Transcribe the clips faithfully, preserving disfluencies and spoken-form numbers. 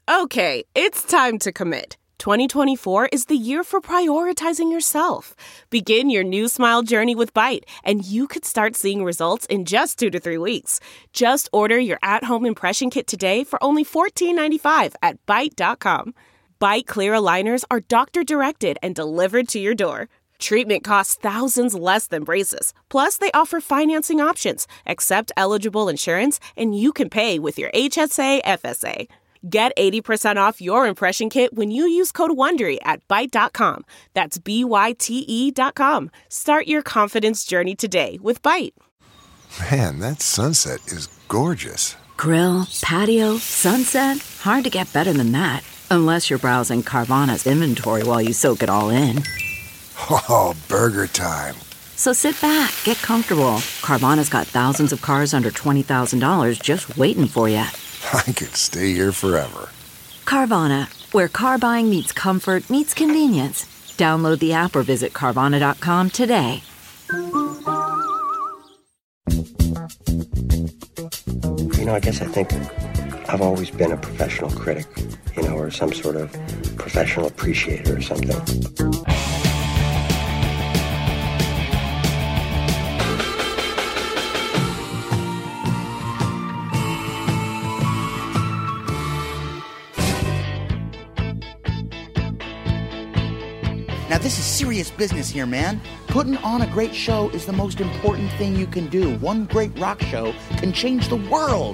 Okay, it's time to commit. twenty twenty-four is the year for prioritizing yourself. Begin your new smile journey with Byte, and you could start seeing results in just two to three weeks. Just order your at-home impression kit today for only fourteen ninety-five at byte dot com. Byte clear aligners are doctor-directed and delivered to your door. Treatment costs thousands less than braces. Plus, they offer financing options, accept eligible insurance, and you can pay with your H S A F S A. Get eighty percent off your impression kit when you use code WONDERY at byte dot com. That's B Y T E dot com. Start your confidence journey today with Byte. Man, that sunset is gorgeous. Grill, patio, sunset. Hard to get better than that. Unless you're browsing Carvana's inventory while you soak it all in. Oh, burger time. So sit back, get comfortable. Carvana's got thousands of cars under twenty thousand dollars just waiting for you. I could stay here forever. Carvana, where car buying meets comfort, meets convenience. Download the app or visit Carvana dot com today. You know, I guess I think I've always been a professional critic, you know, or some sort of professional appreciator or something. Now, this is serious business here, man. Putting on a great show is the most important thing you can do. One great rock show can change the world.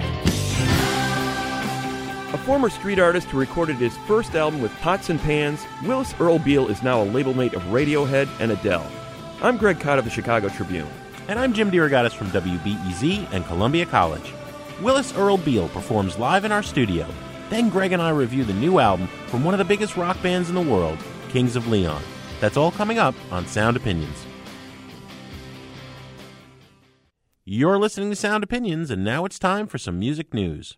A former street artist who recorded his first album with pots and pans, Willis Earl Beal is now a label mate of Radiohead and Adele. I'm Greg Cott of the Chicago Tribune. And I'm Jim DeRogatis from W B E Z and Columbia College. Willis Earl Beal performs live in our studio. Then Greg and I review the new album from one of the biggest rock bands in the world, Kings of Leon. That's all coming up on Sound Opinions. You're listening to Sound Opinions, and now it's time for some music news.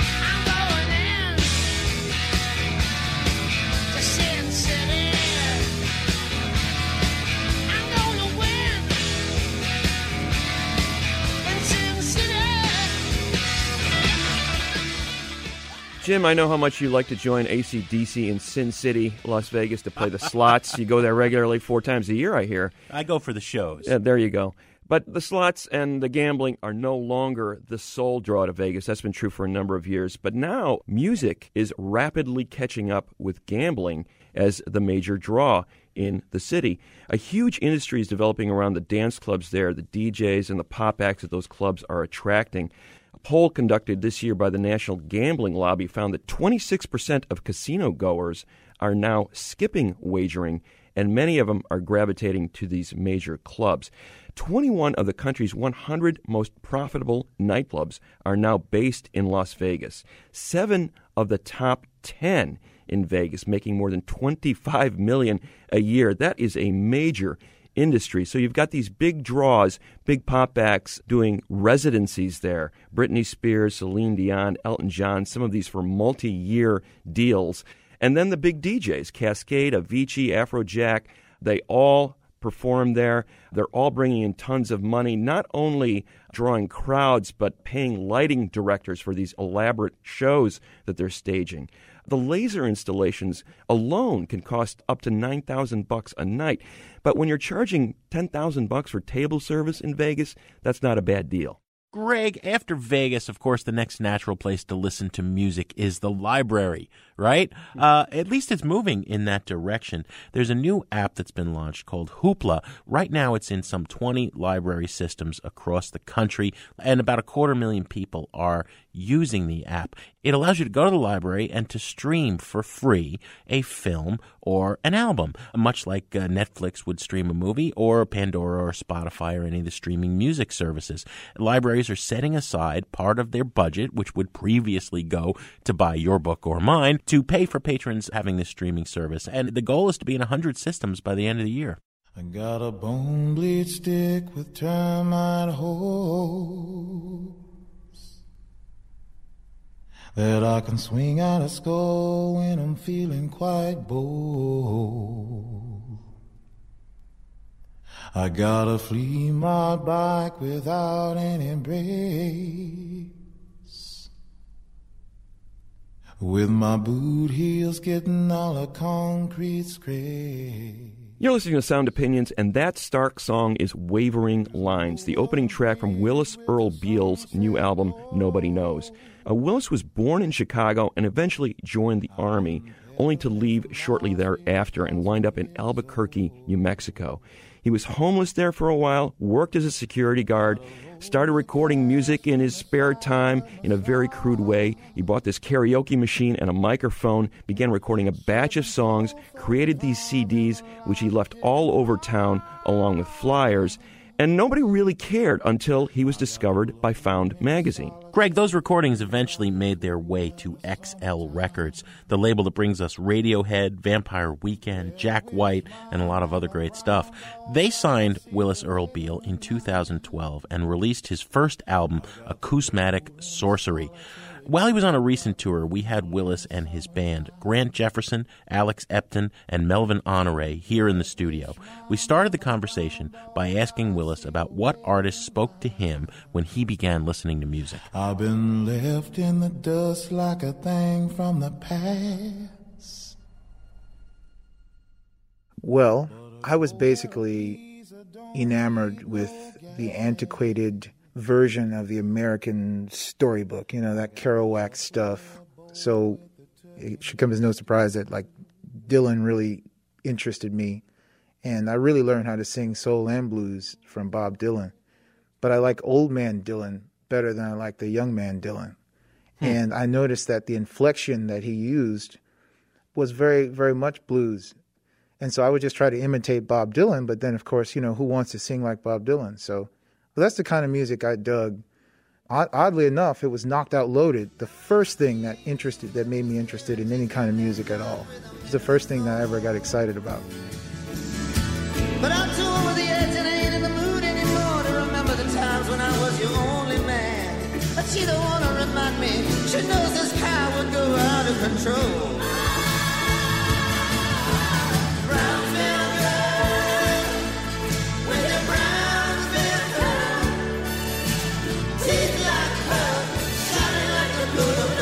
Jim, I know how much you like to join A C D C in Sin City, Las Vegas, to play the slots. You go there regularly four times a year, I hear. I go for the shows. Yeah, there you go. But the slots and the gambling are no longer the sole draw to Vegas. That's been true for a number of years. But now music is rapidly catching up with gambling as the major draw in the city. A huge industry is developing around the dance clubs there, the D Js and the pop acts that those clubs are attracting. A poll conducted this year by the National Gambling Lobby found that twenty-six percent of casino goers are now skipping wagering, and many of them are gravitating to these major clubs. twenty-one of the country's one hundred most profitable nightclubs are now based in Las Vegas. Seven of the top ten in Vegas, making more than twenty-five million dollars a year. That is a major industry. So you've got these big draws, big pop acts doing residencies there. Britney Spears, Celine Dion, Elton John, some of these for multi-year deals. And then the big D Js, Cascade, Avicii, Afrojack, they all perform there. They're all bringing in tons of money, not only drawing crowds, but paying lighting directors for these elaborate shows that they're staging. The laser installations alone can cost up to nine thousand bucks a night. But when you're charging ten thousand bucks for table service in Vegas, that's not a bad deal. Greg, after Vegas, of course, the next natural place to listen to music is the library, right? Uh, at least it's moving in that direction. There's a new app that's been launched called Hoopla. Right now, it's in some twenty library systems across the country, and about a quarter million people are using the app. It allows you to go to the library and to stream for free a film or an album, much like uh, Netflix would stream a movie, or Pandora or Spotify or any of the streaming music services. Libraries are setting aside part of their budget, which would previously go to buy your book or mine, to pay for patrons having this streaming service. And the goal is to be in one hundred systems by the end of the year. I got a bone bleed stick with termite holes that I can swing out a skull when I'm feeling quite bold. I gotta flee my bike without any brakes, with my boot heels getting all the concrete scrape. You're listening to Sound Opinions, and that Stark song is Wavering Lines, the opening track from Willis Earl Beal's new album, Nobody Knows. Uh, Willis was born in Chicago and eventually joined the Army, only to leave shortly thereafter and wind up in Albuquerque, New Mexico. He was homeless there for a while, worked as a security guard, started recording music in his spare time in a very crude way. He bought this karaoke machine and a microphone, began recording a batch of songs, created these C Ds, which he left all over town along with flyers, and nobody really cared until he was discovered by Found magazine. Greg, those recordings eventually made their way to X L Records, the label that brings us Radiohead, Vampire Weekend, Jack White, and a lot of other great stuff. They signed Willis Earl Beal in two thousand twelve and released his first album, Acousmatic Sorcery. While he was on a recent tour, we had Willis and his band, Grant Jefferson, Alex Epton, and Melvin Honore, here in the studio. We started the conversation by asking Willis about what artists spoke to him when he began listening to music. I've been left in the dust like a thing from the past. Well, I was basically enamored with the antiquated version of the American storybook, you know, that Kerouac stuff. So it should come as no surprise that, like, Dylan really interested me. And I really learned how to sing soul and blues from Bob Dylan. But I like old man Dylan better than I like the young man Dylan. Hmm. And I noticed that the inflection that he used was very, very much blues. And so I would just try to imitate Bob Dylan, but then, of course, you know, who wants to sing like Bob Dylan? So well, that's the kind of music I dug. Oddly enough, it was Knocked Out Loaded, the first thing that interested, that made me interested in any kind of music at all. It was the first thing that I ever got excited about. But I'm too over the edge and I ain't in the mood anymore to remember the times when I was your only man. But she don't want to remind me. She knows this car would go out of control. Brownsville girl, with your Brownsville girl, teeth like pearl, shining like the blue of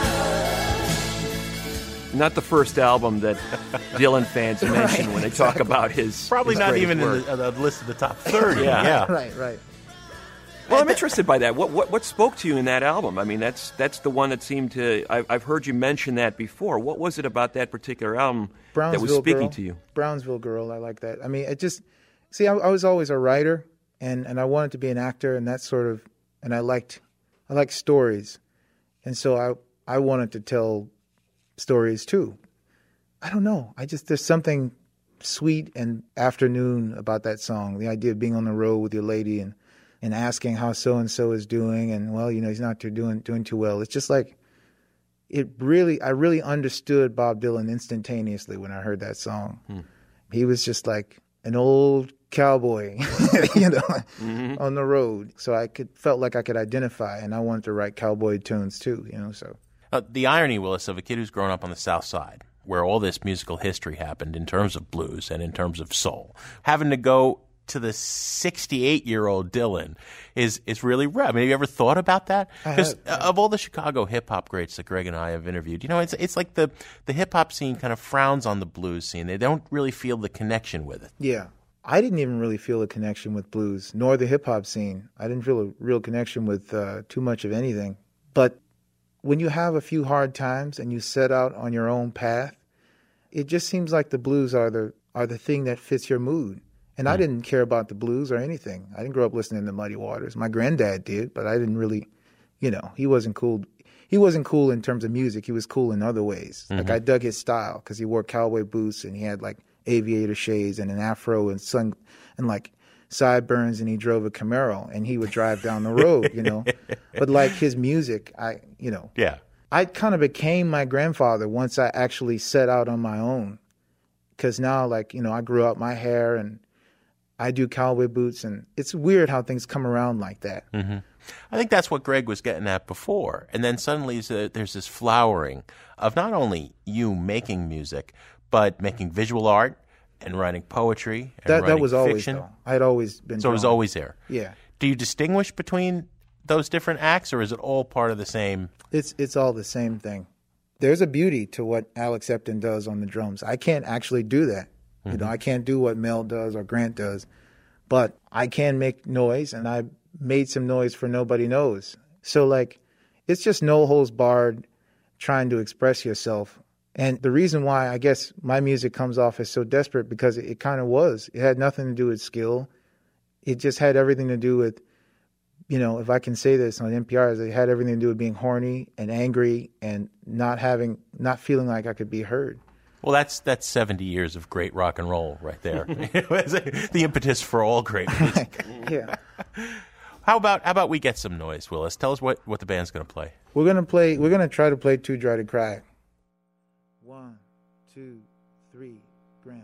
love. Not the first album that Dylan fans mention right, when they exactly. talk about his Probably his not even work. in the, uh, the list of the top thirty. yeah. yeah. Right, right. Well, I'm interested by that. What, what what spoke to you in that album? I mean, that's that's the one that seemed to. I've, I've heard you mention that before. What was it about that particular album that was speaking Girl. to you? Brownsville Girl. I like that. I mean, it just see. I, I was always a writer, and, and I wanted to be an actor, and that sort of. And I liked, I liked stories, and so I I wanted to tell stories too. I don't know. I just there's something sweet and afternoon about that song. The idea of being on the road with your lady and. and asking how so-and-so is doing, and, well, you know, he's not too doing doing too well. It's just like, it really, I really understood Bob Dylan instantaneously when I heard that song. Hmm. He was just like an old cowboy, you know, mm-hmm. on the road. So I could felt like I could identify, and I wanted to write cowboy tunes too, you know, so. Uh, the irony, Willis, of a kid who's grown up on the South Side, where all this musical history happened in terms of blues and in terms of soul, having to go to the sixty-eight-year-old Dylan is is really rare. I mean, have you ever thought about that? Because of all the Chicago hip-hop greats that Greg and I have interviewed, you know, it's it's like the, the hip-hop scene kind of frowns on the blues scene. They don't really feel the connection with it. Yeah. I didn't even really feel a connection with blues, nor the hip-hop scene. I didn't feel a real connection with uh, too much of anything. But when you have a few hard times and you set out on your own path, it just seems like the blues are the are the thing that fits your mood. And I didn't care about the blues or anything. I didn't grow up listening to Muddy Waters. My granddad did, but I didn't really, you know, he wasn't cool. He wasn't cool in terms of music. He was cool in other ways. Mm-hmm. Like I dug his style because he wore cowboy boots and he had like aviator shades and an afro and sun and like sideburns, and he drove a Camaro and he would drive down the road, you know. But like his music, I, you know, yeah, I kind of became my grandfather once I actually set out on my own. Because now, like, you know, I grew out my hair and I do cowboy boots, and it's weird how things come around like that. Mm-hmm. I think that's what Greg was getting at before. And then suddenly there's this flowering of not only you making music, but making visual art and writing poetry and that, writing that was always, fiction. Though. I had always been So drawn. it was always there. Yeah. Do you distinguish between those different acts, or is it all part of the same? It's it's all the same thing. there's a beauty to what Alex Epton does on the drums. I can't actually do that. Mm-hmm. You know, I can't do what Mel does or Grant does, but I can make noise, and I made some noise for Nobody Knows. So, like, it's just no holds barred trying to express yourself. And the reason why I guess my music comes off as so desperate, because it, it kind of was. It had nothing to do with skill. It just had everything to do with, you know, if I can say this on N P R, it had everything to do with being horny and angry and not having, not feeling like I could be heard. Well, that's that's seventy years of great rock and roll right there. The impetus for all great music. Yeah. How about how about we get some noise, Willis? Tell us what, what the band's going to play. We're gonna play. We're gonna try to play Too Dry to Cry. One, two, three, Grant.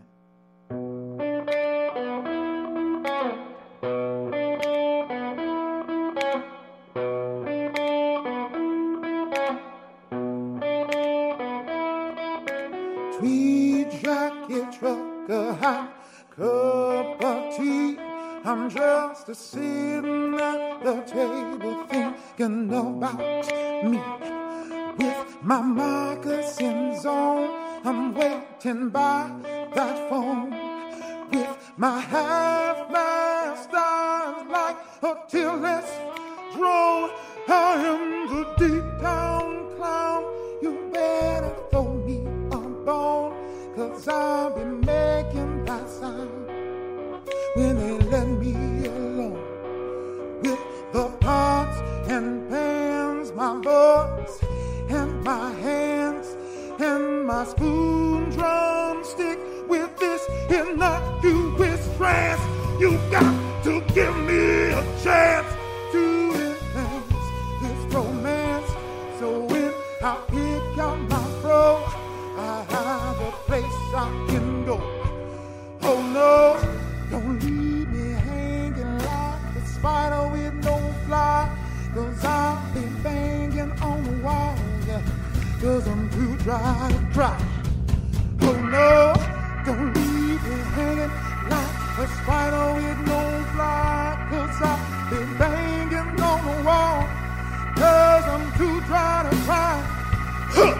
Tweed jacket, trucker hat, cup of tea. I'm just a sitting at the table thinking about me. With my moccasins on, I'm waiting by that phone. With my half-mast eyes like a tearless drone. I am the deep-down clown. You better throw me a bone, 'cause I'll be making that sound when they let me alone. With the pots and pans, my voice and my hands and my spoon drumstick. With this innocuous trance, you got to give me a chance to enhance this romance. So when I pick out my fro, I have a place I can go. Oh no, don't leave me hanging like a spider with no fly, 'cause I'll be banging on the wall, yeah, 'cause I'm too dry to cry. Oh no, don't leave me hanging like a spider with no fly, 'cause I'll be banging on the wall, 'cause I'm too dry to cry. Huh.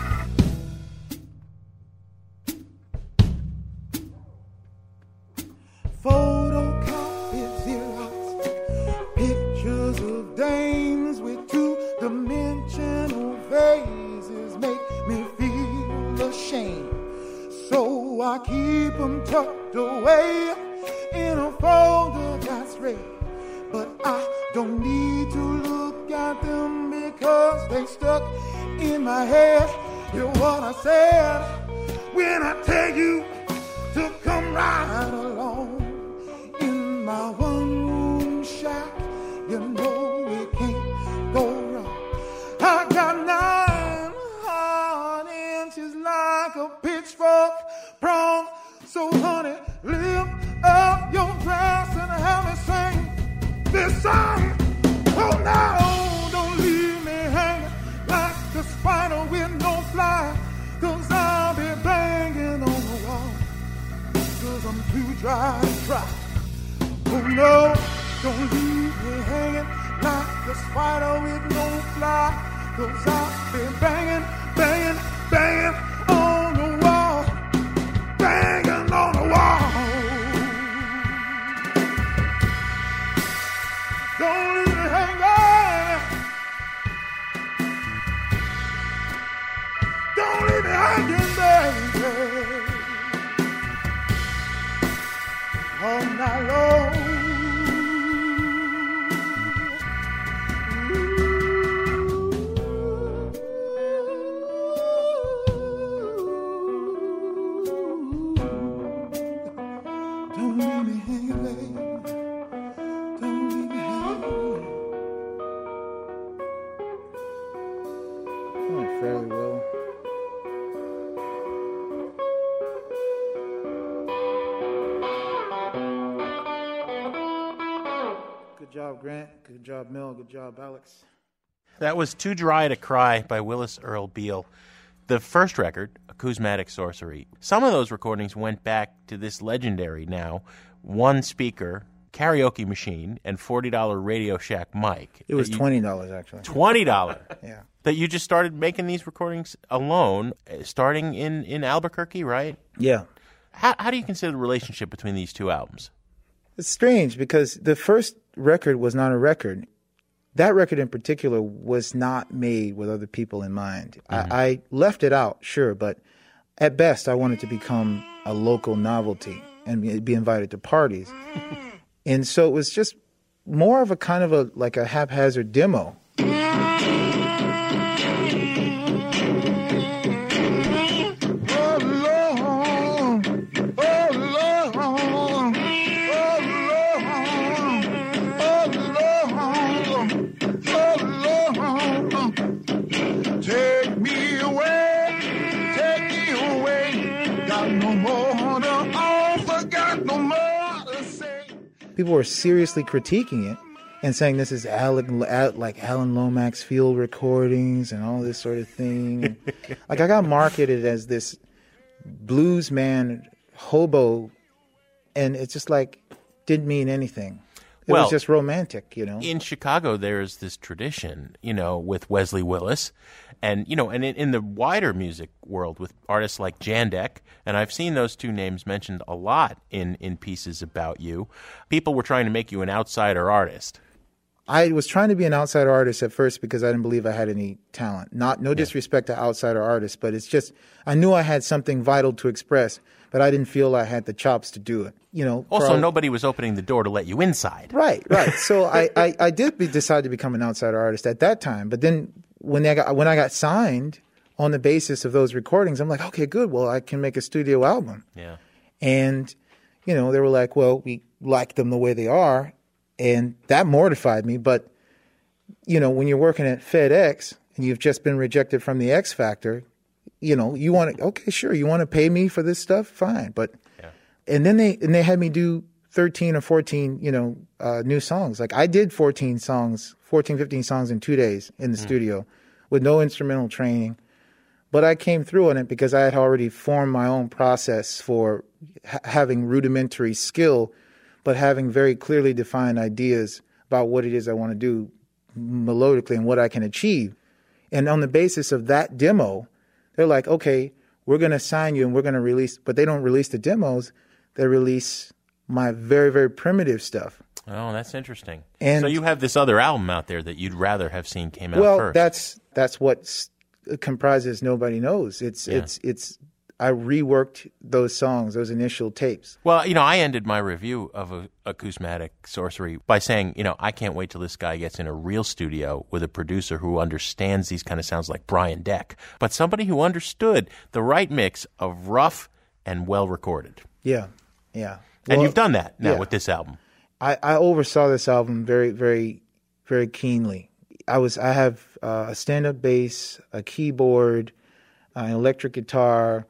Photocopies, Xerox, pictures of dames with two-dimensional faces make me feel ashamed. So I keep them tucked away in a folder that's red. But I don't need to look at them because they stuck in my head. Hear what I said when I tell you to come right along. In my one-room shack, you know it can't go wrong. I got nine hard inches like a pitchfork prong. So honey, lift up your glass and have me sing this song. Oh no, don't leave me hanging like a spider with no fly, 'cause I'll be banging on the wall, 'cause I'm too dry to cry. Oh no, don't leave me hanging like a spider with no fly, 'cause I'll be banging, banging, banging on the wall, banging on the wall. Don't leave me hanging, don't leave me hanging, baby, all night long. Don't leave me hanging, baby. Don't leave me hanging. Oh, fairly well. Good job, Grant. Good job, Mel. Good job, Alex. That was Too Dry to Cry by Willis Earl Beal. The first record, Acousmatic Sorcery. Some of those recordings went back to this legendary now one speaker karaoke machine and forty dollars Radio Shack mic. It was you, twenty dollars, actually. twenty dollars? Yeah. That you just started making these recordings alone, starting in, in Albuquerque, right? Yeah. How, how do you consider the relationship between these two albums? It's strange because the first record was not a record. That record in particular was not made with other people in mind. Mm-hmm. I, I left it out, sure, but at best I wanted to become a local novelty and be invited to parties. And so it was just more of a kind of a like a haphazard demo. People were seriously critiquing it and saying this is Alan, like Alan Lomax field recordings and all this sort of thing. Like I got marketed as this blues man hobo, and it's just like didn't mean anything. It well, was just romantic, you know. In Chicago, there's this tradition, you know, with Wesley Willis, and you know, and in, in the wider music world with artists like Jandek, and I've seen those two names mentioned a lot in, in pieces about you. People were trying to make you an outsider artist. I was trying to be an outsider artist at first because I didn't believe I had any talent. Not no disrespect yeah. to outsider artists, but it's just I knew I had something vital to express, but I didn't feel I had the chops to do it. You know. Also, all, nobody was opening the door to let you inside. Right, right. So I, I, I did be, decide to become an outsider artist at that time, but then when I got when I got signed on the basis of those recordings, I'm like, okay, good. Well, I can make a studio album. Yeah. And you know, they were like, well, we like them the way they are. And that mortified me. But, you know, when you're working at FedEx and you've just been rejected from the X Factor, you know, you want to, okay, sure, you want to pay me for this stuff? Fine. But, yeah. and then they, and they had me do thirteen or fourteen, you know, uh, new songs. Like I did fourteen songs, fourteen, fifteen songs in two days in the mm. studio with no instrumental training. But I came through on it because I had already formed my own process for ha- having rudimentary skill, but having very clearly defined ideas about what it is I want to do melodically and what I can achieve. And on the basis of that demo, they're like, okay, we're going to sign you and we're going to release, but they don't release the demos. They release my very, very primitive stuff. Oh, that's interesting. And so you have this other album out there that you'd rather have seen came out well, first. Well, that's, that's what comprises Nobody Knows. It's, yeah. it's, it's, I reworked those songs, those initial tapes. Well, you know, I ended my review of a, Acousmatic Sorcery by saying, you know, I can't wait till this guy gets in a real studio with a producer who understands these kind of sounds like Brian Deck, but somebody who understood the right mix of rough and well recorded. Yeah, yeah. And well, you've done that now yeah. with this album. I, I oversaw this album very, very, very keenly. I was, I have uh, a stand-up bass, a keyboard, uh, an electric guitar.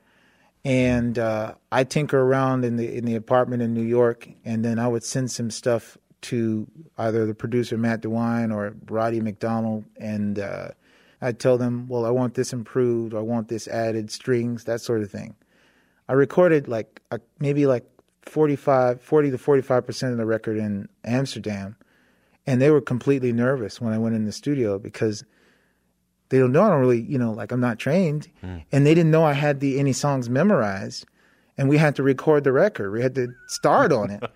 And uh, I tinker around in the in the apartment in New York, and then I would send some stuff to either the producer Matt DeWine or Roddy McDonald, and uh, I'd tell them, well, I want this improved, I want this added, strings, that sort of thing. I recorded like a, maybe like forty-five, forty to forty-five percent of the record in Amsterdam, and they were completely nervous when I went in the studio because they don't know I don't really, you know, like I'm not trained. Mm. And they didn't know I had the any songs memorized. And we had to record the record. We had to start on it.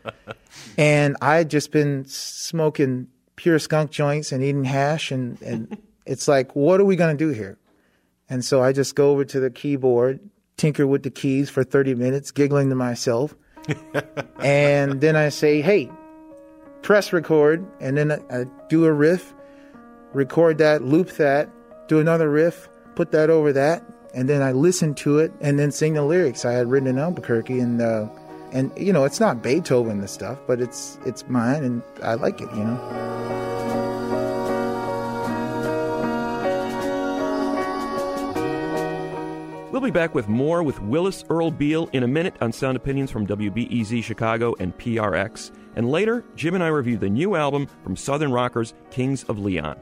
And I had just been smoking pure skunk joints and eating hash. And, and it's like, what are we going to do here? And so I just go over to the keyboard, tinker with the keys for thirty minutes, giggling to myself. And then I say, hey, press record. And then I, I do a riff, record that, loop that. Do another riff, put that over that, and then I listen to it and then sing the lyrics I had written in Albuquerque. And, uh, and you know, it's not Beethoven and stuff, but it's it's mine, and I like it, you know. We'll be back with more with Willis Earl Beal in a minute on Sound Opinions from W B E Z Chicago and P R X. And later, Jim and I review the new album from Southern rockers Kings of Leon.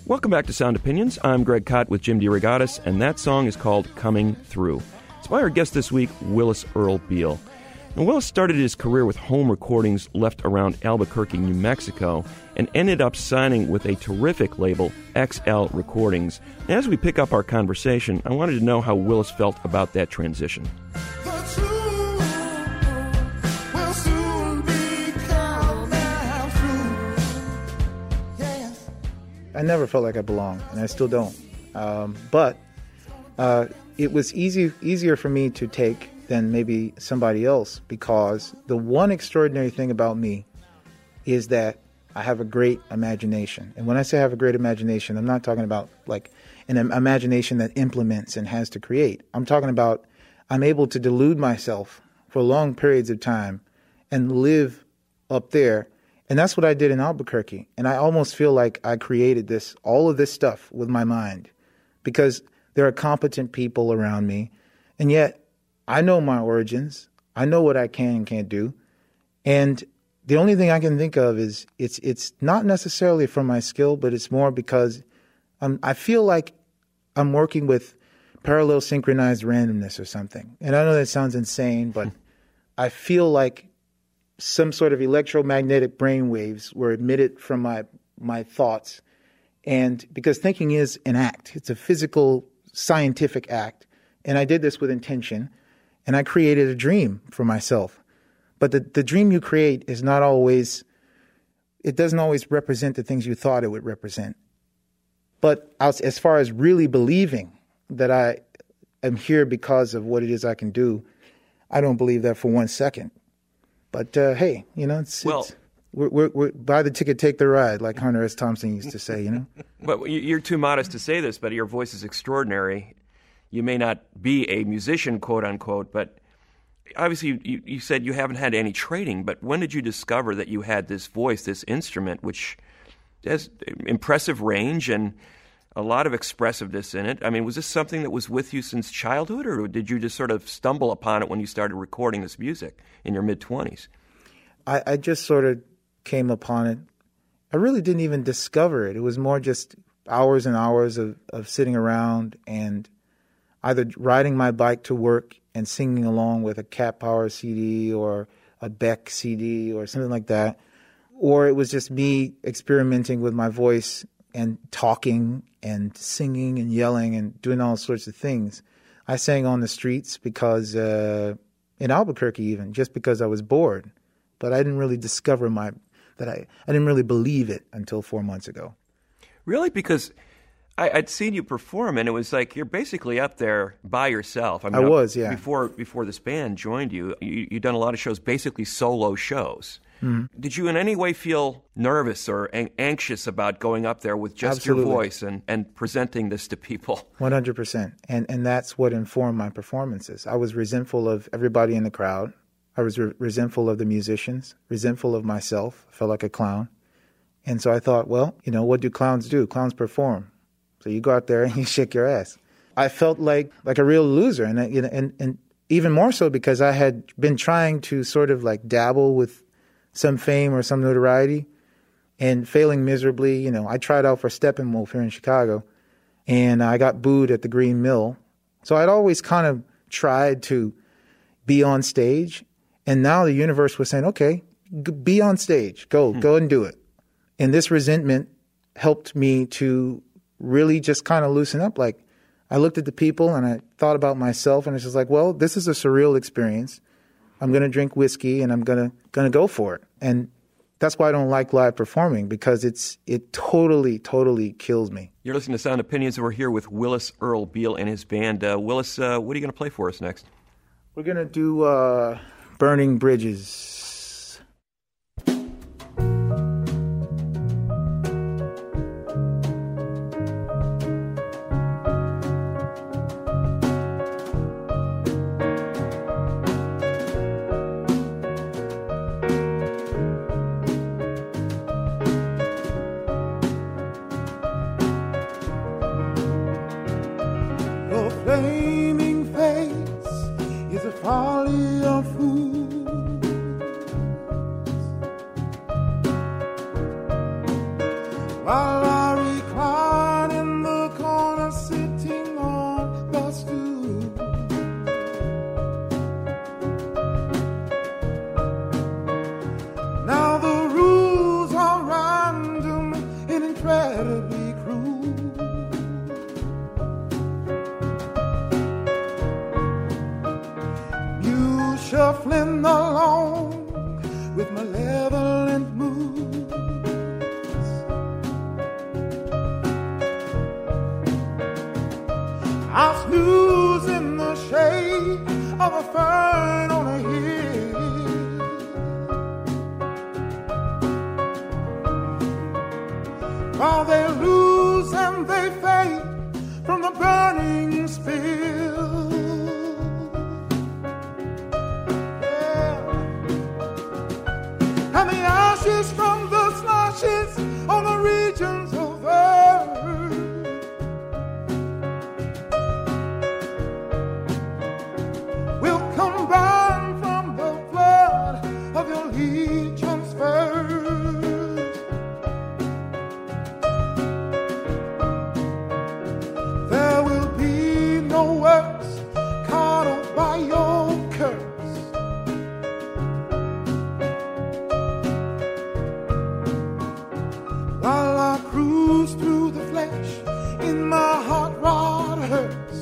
Welcome back to Sound Opinions. I'm Greg Kot with Jim DeRogatis, and that song is called Coming Through. It's by our guest this week, Willis Earl Beal. Now, Willis started his career with home recordings left around Albuquerque, New Mexico, and ended up signing with a terrific label, X L Recordings. And as we pick up our conversation, I wanted to know how Willis felt about that transition. I never felt like I belonged, and I still don't. Um, but uh, it was easy, easier for me to take than maybe somebody else, because the one extraordinary thing about me is that I have a great imagination. And when I say I have a great imagination, I'm not talking about like an imagination that implements and has to create. I'm talking about I'm able to delude myself for long periods of time and live up there. And that's what I did in Albuquerque. And I almost feel like I created this, all of this stuff with my mind, because there are competent people around me. And yet I know my origins. I know what I can and can't do. And the only thing I can think of is it's it's not necessarily from my skill, but it's more because I'm, I feel like I'm working with parallel synchronized randomness or something. And I know that sounds insane, but I feel like some sort of electromagnetic brain waves were emitted from my my thoughts. And because thinking is an act, it's a physical, scientific act. And I did this with intention, and I created a dream for myself. But the, the dream you create is not always, it doesn't always represent the things you thought it would represent. But as, as far as really believing that I am here because of what it is I can do, I don't believe that for one second. But uh, hey, you know, it's, well, it's we're, we're, we're buy the ticket, take the ride, like Hunter S. Thompson used to say. You know. But you're too modest to say this, but your voice is extraordinary. You may not be a musician, quote unquote, but obviously you, you said you haven't had any training. But when did you discover that you had this voice, this instrument, which has impressive range and a lot of expressiveness in it? I mean, was this something that was with you since childhood, or did you just sort of stumble upon it when you started recording this music in your mid-twenties? I, I just sort of came upon it. I really didn't even discover it. It was more just hours and hours of, of sitting around and either riding my bike to work and singing along with a Cat Power C D or a Beck C D or something like that, or it was just me experimenting with my voice and talking and singing and yelling and doing all sorts of things. I sang on the streets because, uh, in Albuquerque even, just because I was bored. But I didn't really discover my, that I, I didn't really believe it until four months ago. Really? Because I, I'd seen you perform, and it was like you're basically up there by yourself. I, mean, I was, yeah. Before before this band joined you, you, you'd done a lot of shows, basically solo shows. Mm-hmm. Did you in any way feel nervous or an- anxious about going up there with just Absolutely. your voice and, and presenting this to people? one hundred percent. And and that's what informed my performances. I was resentful of everybody in the crowd. I was re- resentful of the musicians, resentful of myself. I felt like a clown. And so I thought, well, you know, what do clowns do? Clowns perform. So you go out there and you shake your ass. I felt like like a real loser, and you know, and and even more so because I had been trying to sort of like dabble with some fame or some notoriety and failing miserably. You know, I tried out for Steppenwolf here in Chicago, and I got booed at the Green Mill. So I'd always kind of tried to be on stage, and now the universe was saying, okay, g- be on stage, go, hmm. go and do it. And this resentment helped me to really just kind of loosen up. Like, I looked at the people and I thought about myself, and it's just like, well, this is a surreal experience. I'm going to drink whiskey and I'm going to going to go for it. And that's why I don't like live performing, because it's it totally, totally kills me. You're listening to Sound Opinions, and we're here with Willis Earl Beal and his band. Uh, Willis, uh, what are you going to play for us next? We're going to do uh, Burning Bridges. While I recline with malevolent moods. I'll snooze in the shade of a fern on a hill, while they lose and they fade from the burning spill. Yeah. And the ashes from the slashes on the regions of earth will combine from the blood of your legions first. There will be no works caught by your curse. While I cruise through the flesh in my hot rod hurts,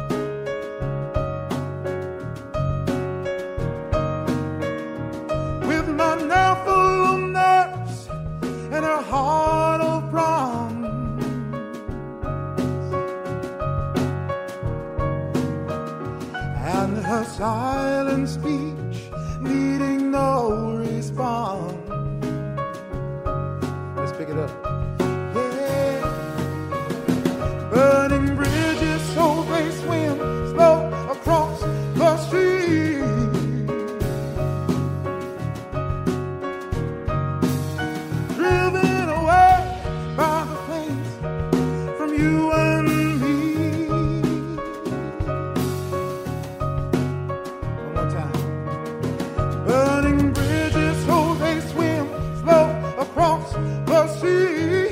with my nerve full of nerves and a heart of bronze, and her silent speech needing no response. Let's pick it up. Yeah. Burning bridges so they swim slow across the street. Driven away by the flames from you and me. One more time. Burning bridges so they swim slow across the sea.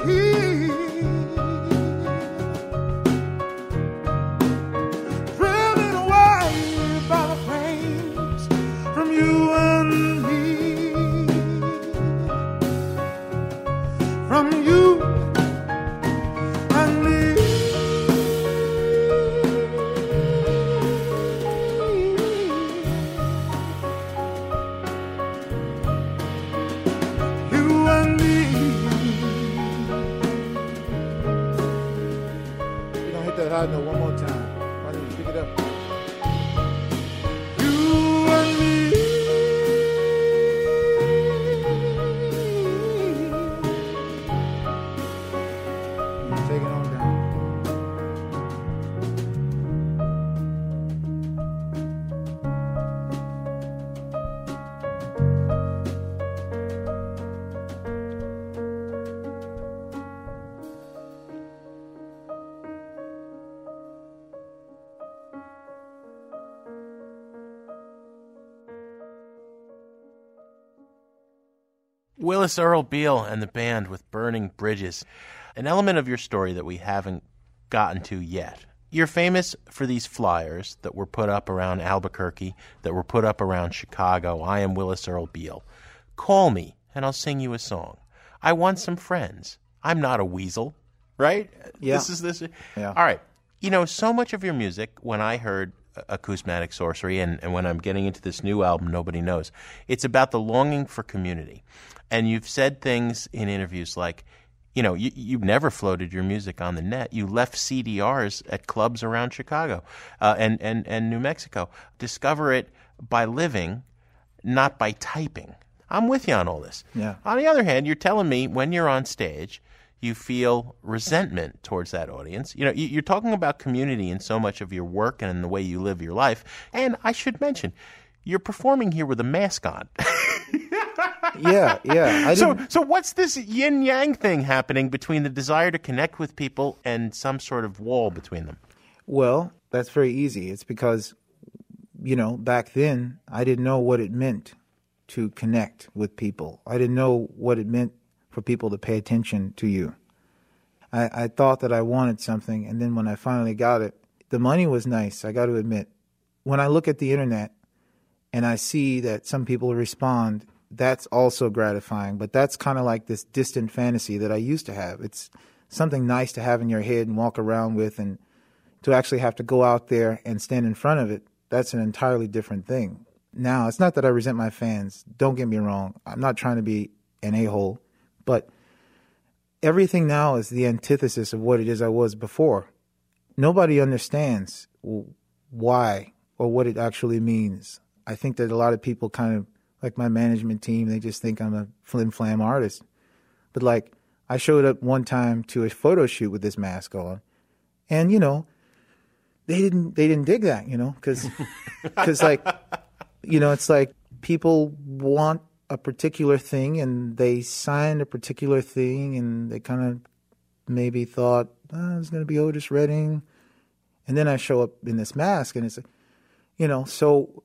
Driven away by the flames from you and me. From you and me. You and me. We're gonna hit that high note one more time. Why don't you pick it up? You and me. Take it on down. Willis Earl Beal and the band with Burning Bridges. An element of your story that we haven't gotten to yet. You're famous for these flyers that were put up around Albuquerque, that were put up around Chicago. I am Willis Earl Beal. Call me and I'll sing you a song. I want some friends. I'm not a weasel, right? Yeah. This is this. Yeah. All right. You know, so much of your music, when I heard Acousmatic Sorcery and, and when I'm getting into this new album, Nobody Knows, it's about the longing for community. And you've said things in interviews like, you know, you, you've never floated your music on the net. You left C D Rs at clubs around Chicago uh, and, and, and New Mexico. Discover it by living, not by typing. I'm with you on all this. Yeah. On the other hand, you're telling me when you're on stage, you feel resentment towards that audience. You know, you, you're talking about community in so much of your work and in the way you live your life. And I should mention, you're performing here with a mask on. Yeah, yeah. I so, didn't... so what's this yin-yang thing happening between the desire to connect with people and some sort of wall between them? Well, that's very easy. It's because, you know, back then, I didn't know what it meant to connect with people. I didn't know what it meant for people to pay attention to you. I, I thought that I wanted something, and then when I finally got it, the money was nice, I got to admit. When I look at the internet and I see that some people respond, that's also gratifying. But that's kind of like this distant fantasy that I used to have. It's something nice to have in your head and walk around with, and to actually have to go out there and stand in front of it, that's an entirely different thing. now. It's not that I resent my fans. Don't get me wrong. I'm not trying to be an a-hole, but everything now is the antithesis of what it is I was before. Nobody understands why or what it actually means. I think that a lot of people kind of, like my management team, they just think I'm a flim-flam artist. But like, I showed up one time to a photo shoot with this mask on, and, you know, they didn't they didn't dig that, you know, because because like, you know, it's like people want a particular thing and they signed a particular thing and they kind of maybe thought, oh, it's going to be Otis Redding, and then I show up in this mask and it's, you know, so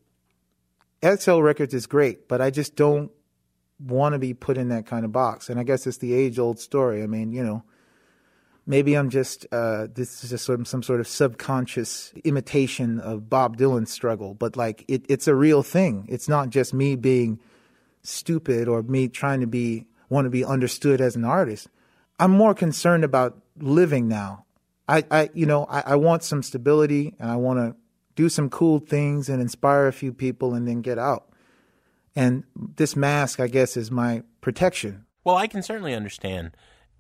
X L Records is great, but I just don't want to be put in that kind of box. And I guess it's the age-old story. I mean, you know, maybe I'm just, uh, this is just some, some sort of subconscious imitation of Bob Dylan's struggle, but like it, it's a real thing. It's not just me being stupid or me trying to be, want to be understood as an artist. I'm more concerned about living now. I, I you know, I, I want some stability and I want to do some cool things and inspire a few people and then get out. And this mask, I guess, is my protection. Well, I can certainly understand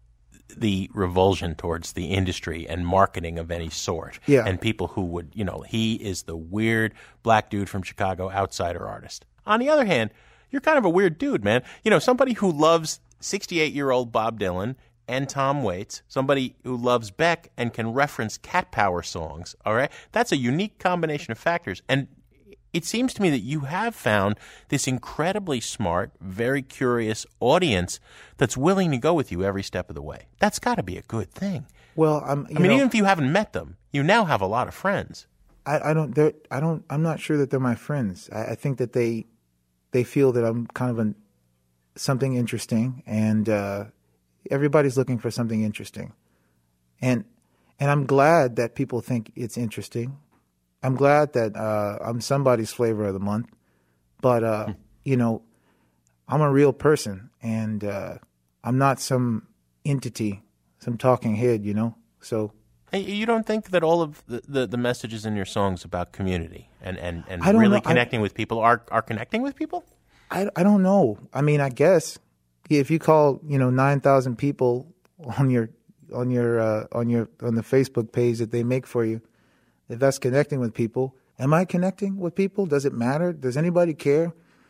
the revulsion towards the industry and marketing of any sort. Yeah. And people who would, you know, he is the weird black dude from Chicago, outsider artist. On the other hand, you're kind of a weird dude, man. You know, somebody who loves sixty-eight-year-old Bob Dylan and Tom Waits, somebody who loves Beck and can reference Cat Power songs, all right? That's a unique combination of factors. And it seems to me that you have found this incredibly smart, very curious audience that's willing to go with you every step of the way. That's got to be a good thing. Well, I'm. You I mean, know, even if you haven't met them, you now have a lot of friends. I, I don't. They're, I don't. I'm not sure that they're my friends. I, I think that they, they feel that I'm kind of an, something interesting, and uh, everybody's looking for something interesting, and and I'm glad that people think it's interesting. I'm glad that uh, I'm somebody's flavor of the month, but, uh, you know, I'm a real person, and uh, I'm not some entity, some talking head, you know, so. Hey, you don't think that all of the, the, the messages in your songs about community and, and, and I don't really know. connecting I, with people are, are connecting with people? I, I don't know. I mean, I guess if you call, you know, nine thousand people on your, on your, uh, on your, on the Facebook page that they make for you, if that's connecting with people, am I connecting with people? Does it matter? Does anybody care?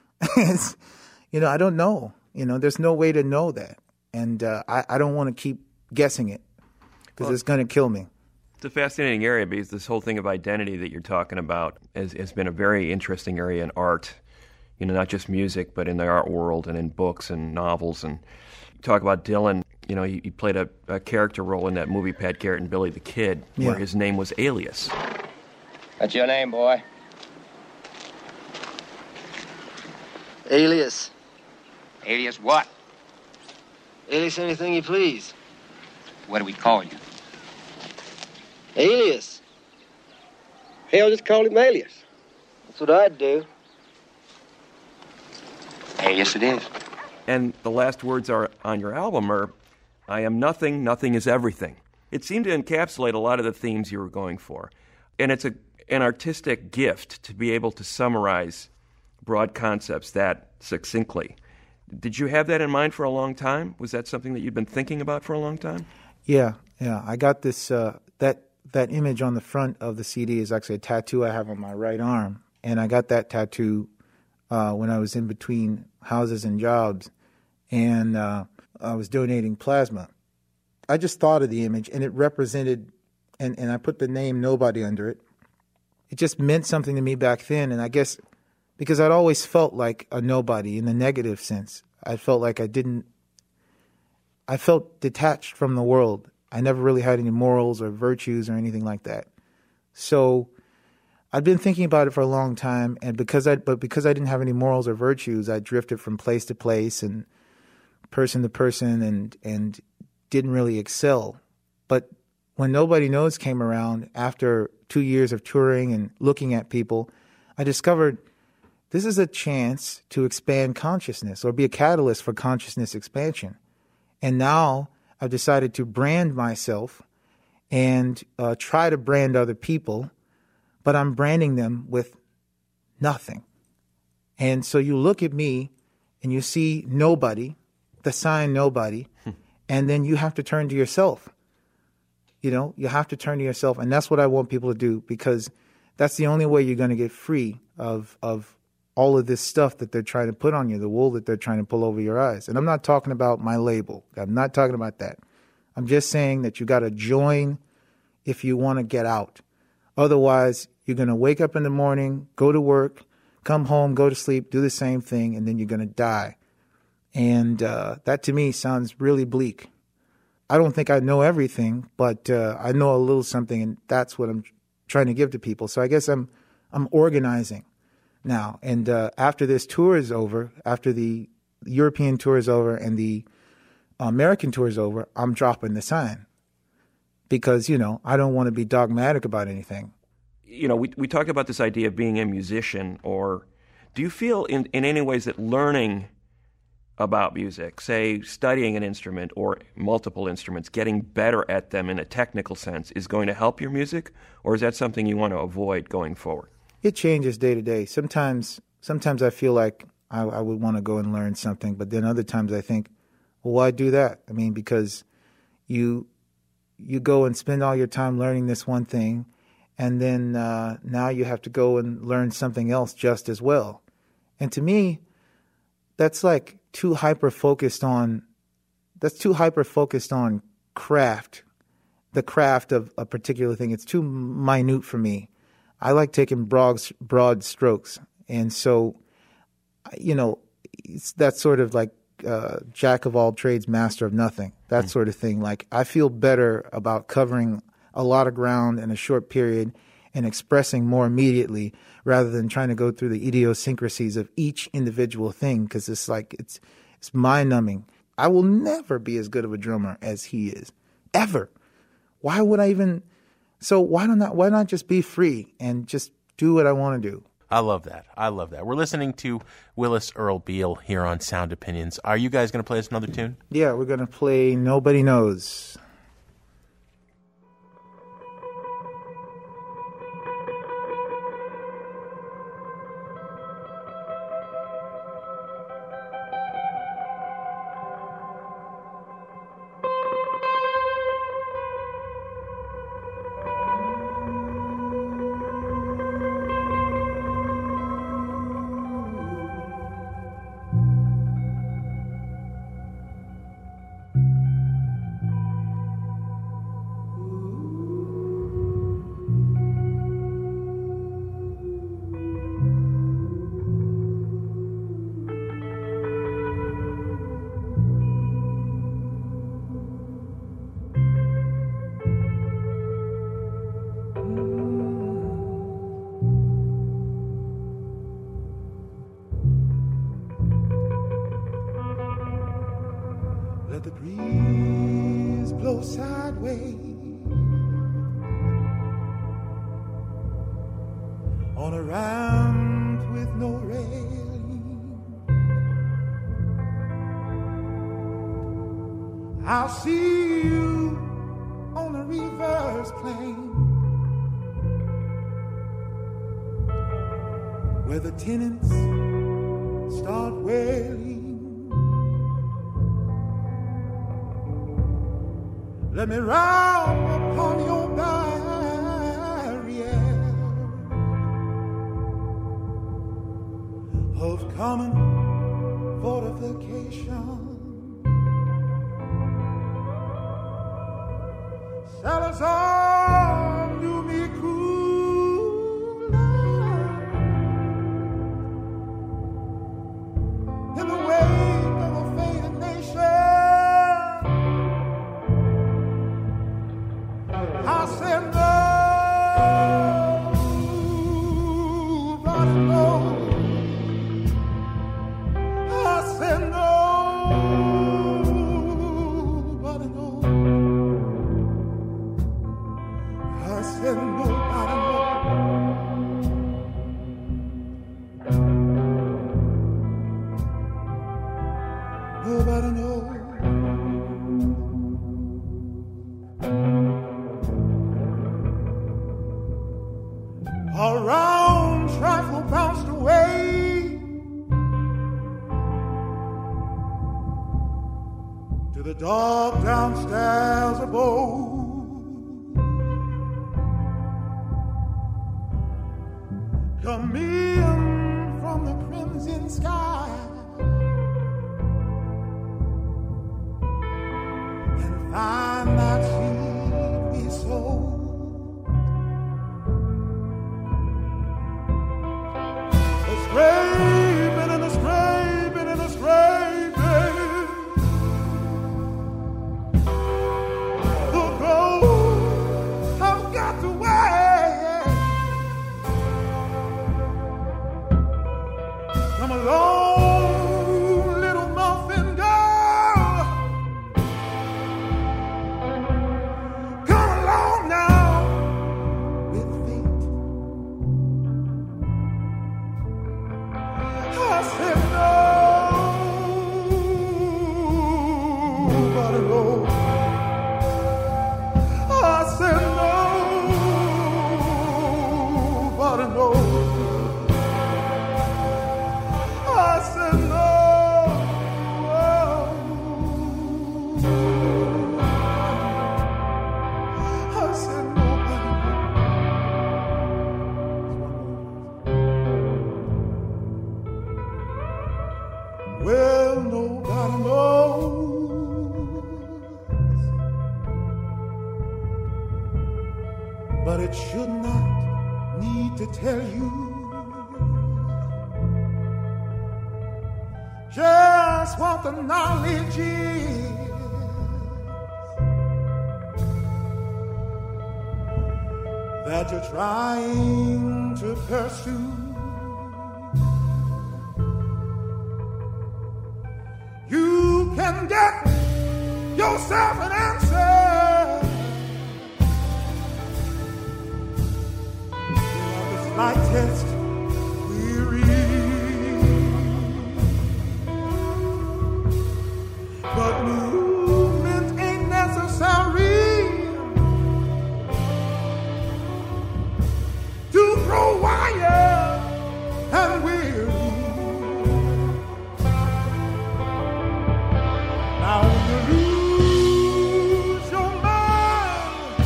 You know, I don't know. You know, there's no way to know that. And uh, I, I don't want to keep guessing it because well, it's going to kill me. It's a fascinating area because this whole thing of identity that you're talking about has, has been a very interesting area in art. You know, not just music, but in the art world and in books and novels. And you talk about Dylan. You know, he, he played a, a character role in that movie, Pat Garrett and Billy the Kid, yeah. where his name was Alias. What's your name, boy? Alias. Alias what? Alias anything you please. What do we call you? Alias. Hell, just call him Alias. That's what I'd do. Alias it is. And the last words are on your album are, I am nothing, nothing is everything. It seemed to encapsulate a lot of the themes you were going for. And it's a, an artistic gift to be able to summarize broad concepts that succinctly. Did you have that in mind for a long time? Was that something that you'd been thinking about for a long time? Yeah, yeah. I got this, uh, that, that image on the front of the C D is actually a tattoo I have on my right arm. And I got that tattoo uh, when I was in between houses and jobs. And uh, I was donating plasma. I just thought of the image, and it represented, and, and I put the name Nobody under it. It just meant something to me back then, and I guess because I'd always felt like a nobody in the negative sense. I felt like I didn't, I felt detached from the world. I never really had any morals or virtues or anything like that. So I'd been thinking about it for a long time, and because I, but because I didn't have any morals or virtues, I drifted from place to place and person to person and, and didn't really excel. But when Nobody Knows came around after two years of touring and looking at people, I discovered this is a chance to expand consciousness or be a catalyst for consciousness expansion. And now I've decided to brand myself and uh, try to brand other people, but I'm branding them with nothing. And so you look at me and you see nobody, the sign nobody, and then you have to turn to yourself. You know, you have to turn to yourself. And that's what I want people to do, because that's the only way you're going to get free of of all of this stuff that they're trying to put on you, the wool that they're trying to pull over your eyes. And I'm not talking about my label. I'm not talking about that. I'm just saying that you got to join if you want to get out. Otherwise, you're going to wake up in the morning, go to work, come home, go to sleep, do the same thing, and then you're going to die. And uh, that to me sounds really bleak. I don't think I know everything, but uh, I know a little something, and that's what I'm trying to give to people. So I guess I'm I'm organizing now. And uh, after this tour is over, after the European tour is over and the American tour is over, I'm dropping the sign because, you know, I don't want to be dogmatic about anything. You know, we we talk about this idea of being a musician, or do you feel in, in any ways that learning about music, say studying an instrument or multiple instruments, getting better at them in a technical sense, is going to help your music, or is that something you want to avoid going forward? It changes day to day. Sometimes sometimes I feel like I, I would want to go and learn something, but then other times I think, well, why do that? I mean, because you you go and spend all your time learning this one thing, and then uh, now you have to go and learn something else just as well. And to me, that's like too hyper-focused on, that's too hyper-focused on craft, the craft of a particular thing. It's too minute for me. I like taking broad, broad strokes. And so, you know, it's that sort of like uh, jack of all trades, master of nothing, that mm. sort of thing. Like, I feel better about covering a lot of ground in a short period and expressing more immediately rather than trying to go through the idiosyncrasies of each individual thing, because it's like, it's it's mind-numbing. I will never be as good of a drummer as he is, ever. Why would I even... So why not, why not just be free and just do what I want to do? I love that. I love that. We're listening to Willis Earl Beal here on Sound Opinions. Are you guys going to play us another tune? Yeah, we're going to play Nobody Knows. Let the breeze blow sideways on a ramp with no railing. I'll see you on the reverse plane where the tenants start wailing. Let me round upon your barrier of common fortification. Salazar knew me cooler in the wake of a faded nation. I said nobody knows. I said nobody knows. I said nobody knows. Nobody knows. A round trifle bounced away to the dark downstairs abode. Come in from the crimson sky and find that seed we sowed. A scraping and a scraping and a scraping, the gold I've got to wear. Come along, little muffin girl. Come along now with fate. I said no, but no. I said no, but no. I said no. I said nobody. Well, nobody knows, but it should not need to tell you. Just what the knowledge is, that you're trying to pursue. You can get yourself an answer without the slightest query. But movement ain't necessary to grow wired and weary. Now when you lose your mind,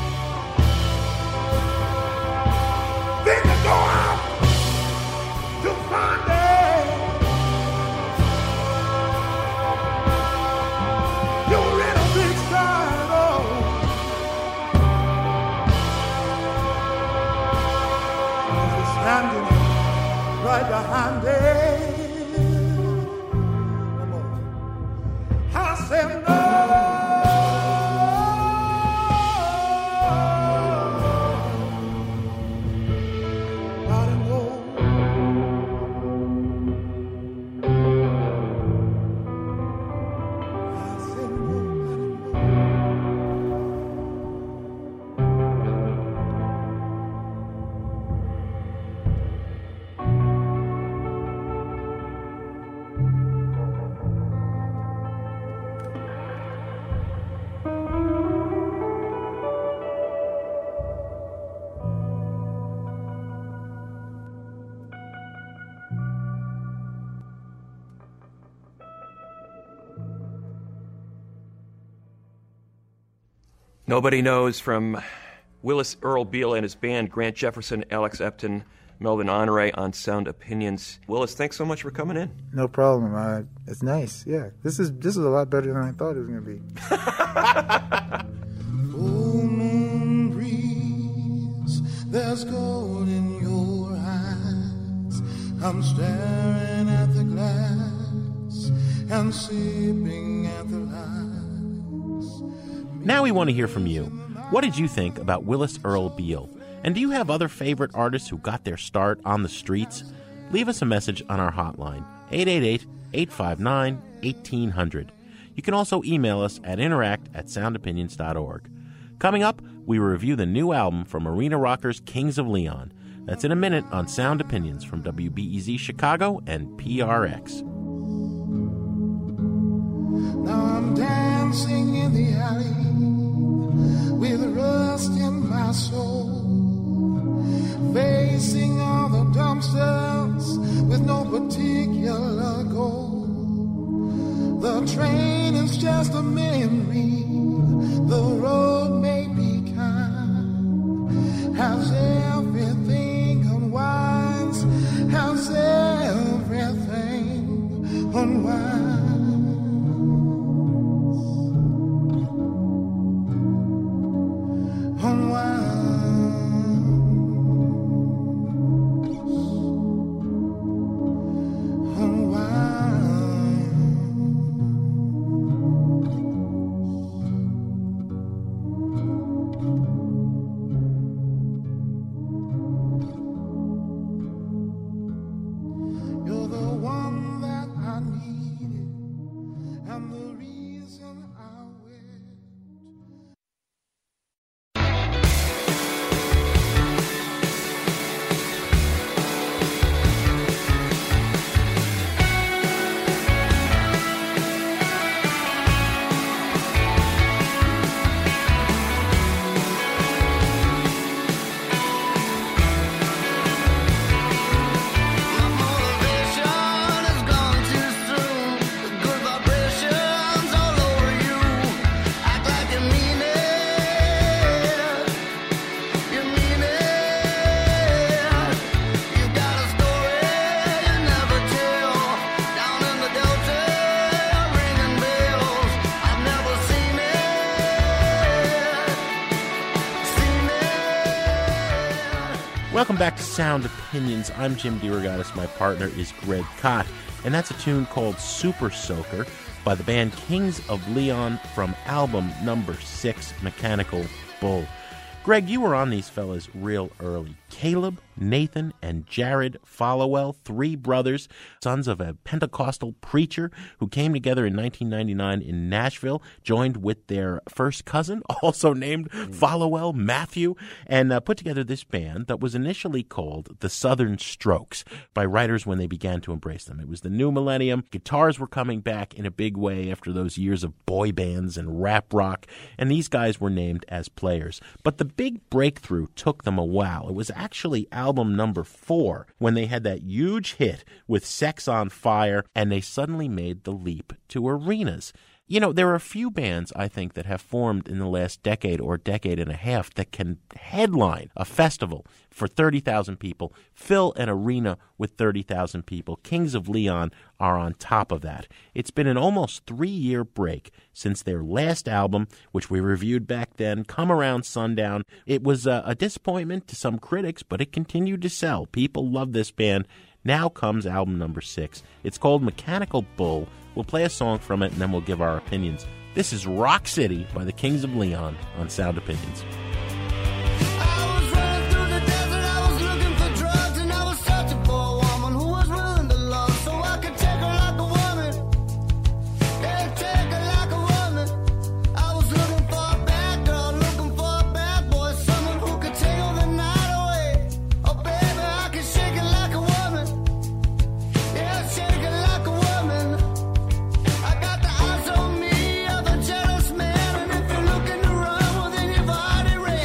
then you go out to find it. Standing right behind it. One more. I said no. I don't know. I said no. Nobody Knows from Willis Earl Beal and his band, Grant Jefferson, Alex Epton, Melvin Honore on Sound Opinions. Willis, thanks so much for coming in. No problem. Uh, it's nice. Yeah, this is this is a lot better than I thought it was going to be. Full moon breeze, there's gold in your eyes. I'm staring at the glass and sipping at the lights. Now we want to hear from you. What did you think about Willis Earl Beal? And do you have other favorite artists who got their start on the streets? Leave us a message on our hotline, eight eight eight, eight five nine, one eight zero zero. You can also email us at interact at sound opinions dot org. Coming up, we review the new album from Arena Rockers Kings of Leon. That's in a minute on Sound Opinions from W B E Z Chicago and P R X. Now I'm dancing in the alley with rust in my soul, facing all the dumpsters with no particular goal. The train is just a memory. The road may be kind. How's everything unwinds? How's everything unwinds? Welcome back to Sound Opinions. I'm Jim DeRogatis. My partner is Greg Kot, and that's a tune called Super Soaker by the band Kings of Leon from album number six, Mechanical Bull. Greg, you were on these fellas real early. Caleb, Nathan, and Jared Followell, three brothers, sons of a Pentecostal preacher who came together in nineteen ninety-nine in Nashville, joined with their first cousin, also named mm. Followell, Matthew, and uh, put together this band that was initially called the Southern Strokes by writers when they began to embrace them. It was the new millennium. Guitars were coming back in a big way after those years of boy bands and rap rock, and these guys were named as players. But the big breakthrough took them a while. It was actually album number four when they had that huge hit with Sex on Fire, and they suddenly made the leap to arenas. You know, there are a few bands, I think, that have formed in the last decade or decade and a half that can headline a festival for thirty thousand people, fill an arena with thirty thousand people. Kings of Leon are on top of that. It's been an almost three-year break since their last album, which we reviewed back then, Come Around Sundown. It was a, a disappointment to some critics, but it continued to sell. People love this band. Now comes album number six. It's called Mechanical Bull. We'll play a song from it, and then we'll give our opinions. This is Rock City by the Kings of Leon on Sound Opinions. Jealous man, and if you're looking around, well, then you've already read.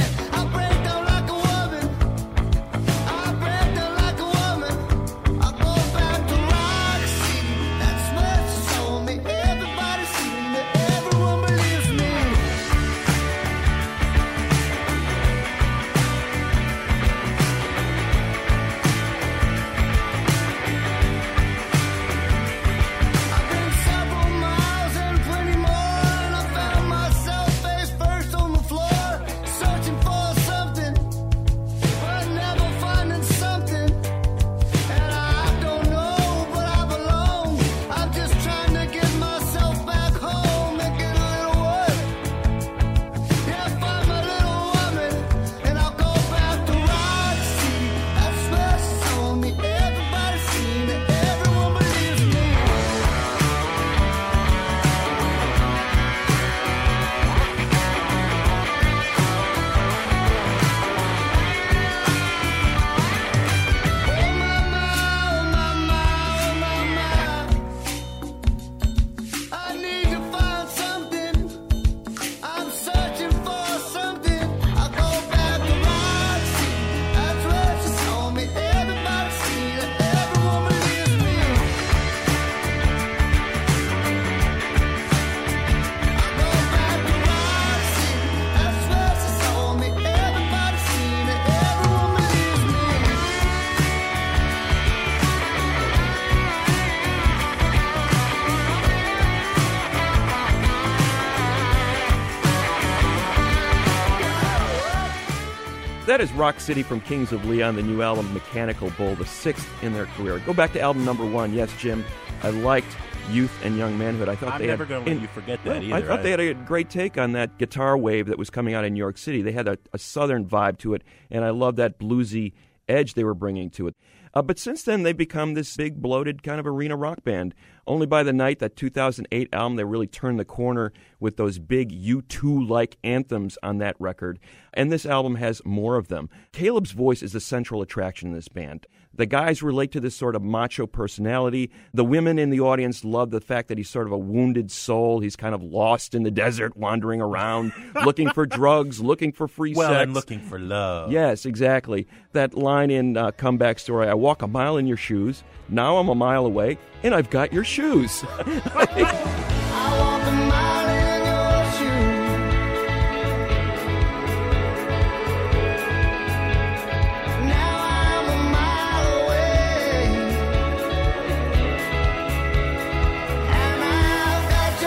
That is Rock City from Kings of Leon, the new album Mechanical Bull, the sixth in their career. Go back to album number one. Yes, Jim, I liked Youth and Young Manhood. I thought I'm they never had, going to let in, you forget that well, either. I thought I, they had a great take on that guitar wave that was coming out in New York City. They had a, a southern vibe to it, and I love that bluesy edge they were bringing to it. Uh, but since then, they've become this big, bloated kind of arena rock band. Only by the Night, that two thousand eight album, they really turned the corner with those big U two-like anthems on that record. And this album has more of them. Caleb's voice is the central attraction in this band. The guys relate to this sort of macho personality. The women in the audience love the fact that he's sort of a wounded soul. He's kind of lost in the desert, wandering around, looking for drugs, looking for free well, sex. and looking for love. Yes, exactly. That line in uh, Comeback Story, I walk a mile in your shoes, now I'm a mile away, and I've got your shoes. I walk a mile in your shoes. Now I'm a mile away, and I've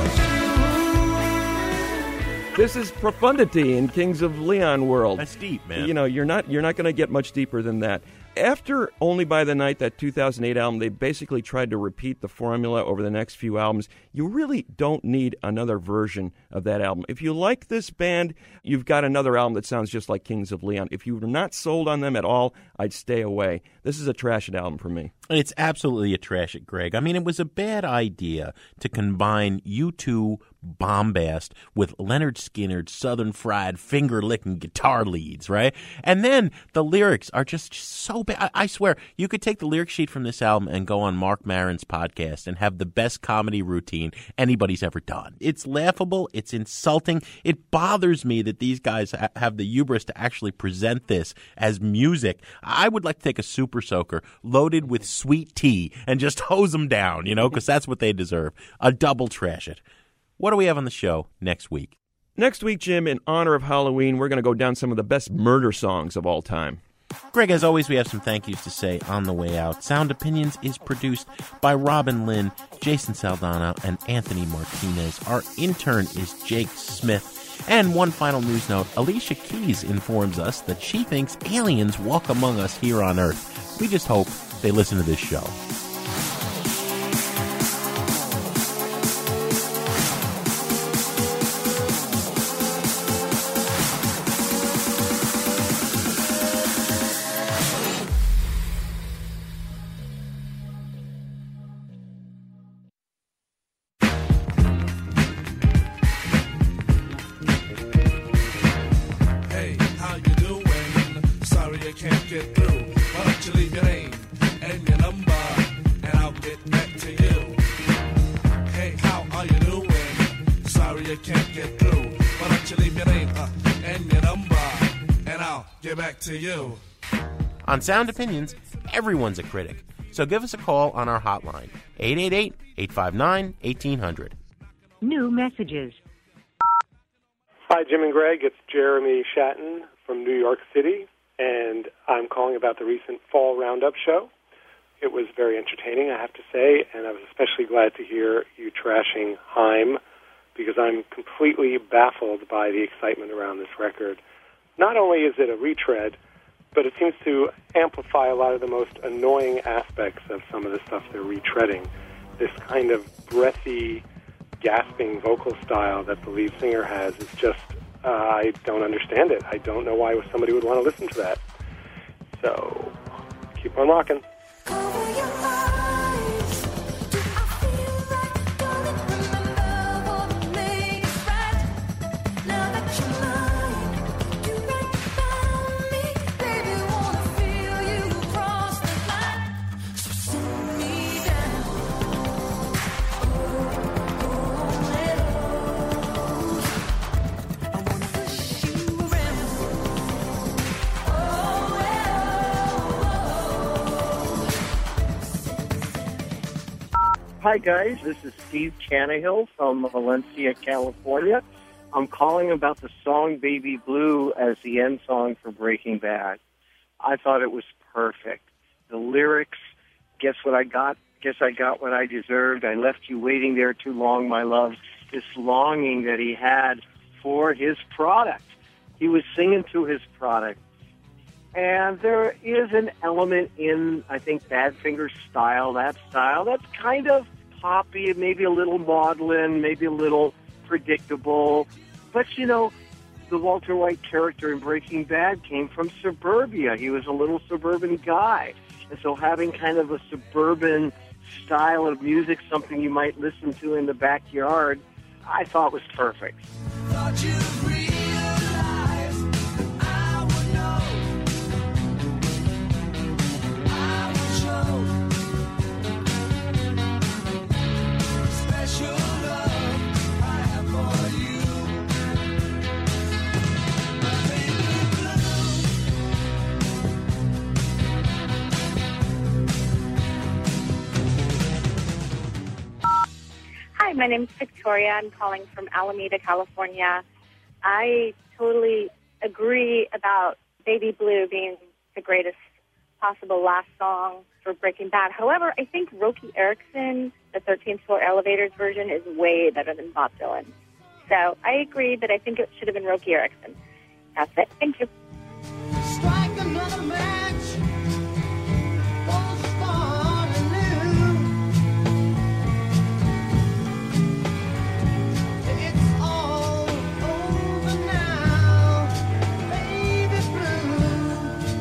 got your shoes. This is profundity in Kings of Leon world. That's deep, man. You know, you're not you're not going to get much deeper than that. After Only by the Night, that two thousand eight album, they basically tried to repeat the formula over the next few albums. You really don't need another version of that album. If you like this band, you've got another album that sounds just like Kings of Leon. If you're not sold on them at all, I'd stay away. This is a trashed album for me. It's absolutely a trash it, Greg. I mean, it was a bad idea to combine U two bombast with Leonard Skinner's Southern fried finger-licking guitar leads, right? And then the lyrics are just so bad. I, I swear, you could take the lyric sheet from this album and go on Mark Maron's podcast and have the best comedy routine anybody's ever done. It's laughable. It's insulting. It bothers me that these guys ha- have the hubris to actually present this as music. I would like to take a super soaker loaded with sweet tea and just hose them down, you know, because that's what they deserve. A double trash it. What do we have on the show next week? Next week, Jim, in honor of Halloween, we're going to go down some of the best murder songs of all time. Greg, as always, we have some thank yous to say on the way out. Sound Opinions is produced by Robin Lynn, Jason Saldana, and Anthony Martinez. Our intern is Jake Smith. And one final news note, Alicia Keys informs us that she thinks aliens walk among us here on Earth. We just hope they listen to this show. To you. On Sound Opinions, everyone's a critic. So give us a call on our hotline, eight eight eight, eight five nine, one eight zero zero. New messages. Hi, Jim and Greg. It's Jeremy Shatton from New York City, and I'm calling about the recent Fall Roundup show. It was very entertaining, I have to say, and I was especially glad to hear you trashing Haim, because I'm completely baffled by the excitement around this record. Not only is it a retread, but it seems to amplify a lot of the most annoying aspects of some of the stuff they're retreading. This kind of breathy, gasping vocal style that the lead singer has is just, uh, I don't understand it. I don't know why somebody would want to listen to that. So, keep on rocking. Hi, guys. This is Steve Canahill from Valencia, California. I'm calling about the song Baby Blue as the end song for Breaking Bad. I thought it was perfect. The lyrics, guess what I got? Guess I got what I deserved. I left you waiting there too long, my love. This longing that he had for his product. He was singing to his product. And there is an element in, I think, Badfinger's style, that style, that's kind of poppy, maybe a little maudlin, maybe a little predictable. But, you know, the Walter White character in Breaking Bad came from suburbia. He was a little suburban guy. And so having kind of a suburban style of music, something you might listen to in the backyard, I thought was perfect. Thought you'd realize I would know. I would show special love I have for you. My baby Hi, my name's Victoria. I'm calling from Alameda, California. I totally agree about Baby Blue being the greatest possible last song for Breaking Bad. However, I think Roky Erickson, the thirteenth Floor Elevators version, is way better than Bob Dylan. So I agree, but I think it should have been Roky Erickson. That's it. Thank you. strike another match. Won't start anew. It's all over now, baby blue.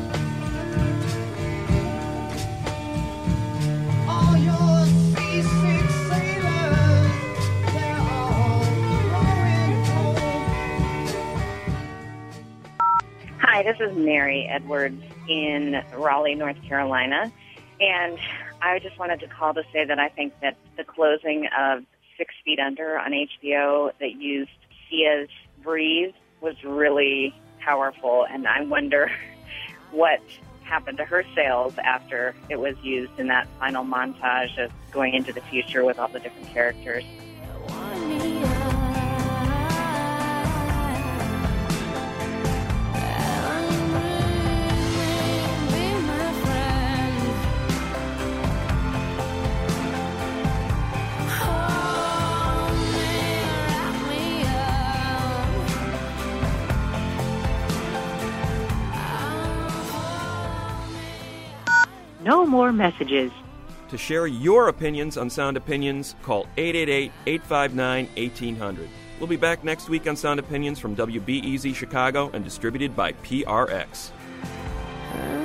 All your seasick sailors, they're all going home. Hi, this is Mary Edwards in Raleigh, North Carolina, and I just wanted to call to say that I think that the closing of Six Feet Under on H B O that used Sia's Breathe was really powerful, and I wonder what happened to her sales after it was used in that final montage of going into the future with all the different characters. No more messages. To share your opinions on Sound Opinions, call eight eight eight, eight five nine, one eight hundred. We'll be back next week on Sound Opinions from W B E Z Chicago and distributed by P R X.